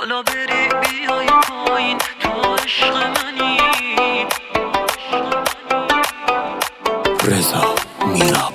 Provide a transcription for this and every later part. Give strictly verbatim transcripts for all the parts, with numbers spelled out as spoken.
بالا بری بیای پایین، تو عشق منی. رضا میراب.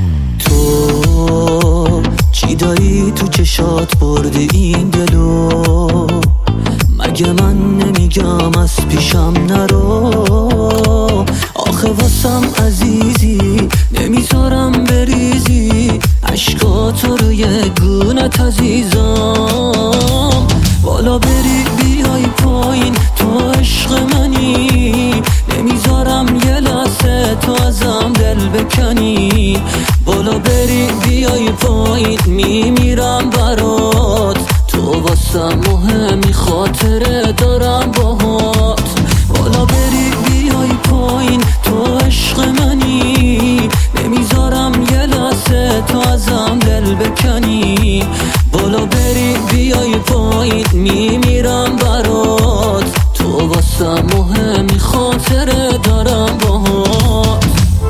تو چی داری تو چشات بردی این دلو؟ مگه من نمیگم از پیشم نرو؟ آخه واسم عزیزی نمیذارم بریزی عشقاتو روی گونت عزیزم. بالا بری بیای پایین، تو عشق منی. نمیذارم یه لحظه تو ازم دل بکنی. بالا بری بیای پایین، میمیرم برات. تو واسم مهمی، خاطره دارم باهات. بالا بری بیای پایین، تو عشق منی. نمیذارم یه لحظه تو ازم دل بکنی. بالا بری بیای پایین، میمیرم برات. تو واسم مهمی، خاطره دارم باهات.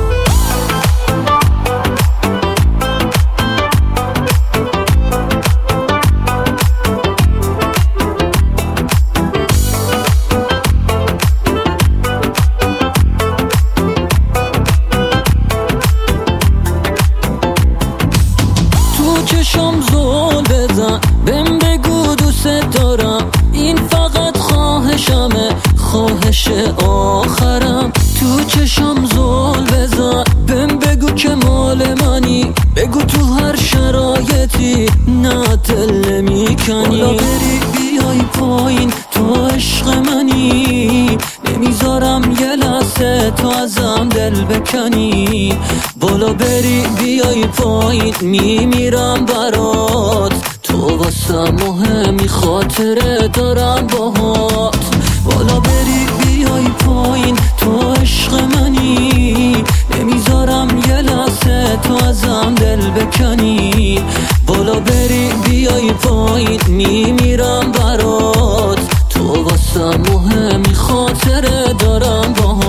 چشم زول بزن، بهم بگو دوست دارم. این فقط خواهشمه، خواهش آخرم. تو چشم زول بزن، بهم بگو که مال منی. بگو تو هر شرایطی نه دل نمیکنی. بالا بری بیای پایین، تو عشق منی. نمیذارم یه لحظه تو ازم دل بکنی. بالا بری بیای پایین، میمیرم برات. تو واسم مهمی، خاطره دارم باهات. بالا بری بیای پایین، تو عشق منی. نمیذارم یه لحظه تو ازم دل بکنی. بالا بری بیای پایین، میمیرم برات. تو واسم مهمی، خاطره دارم باهات.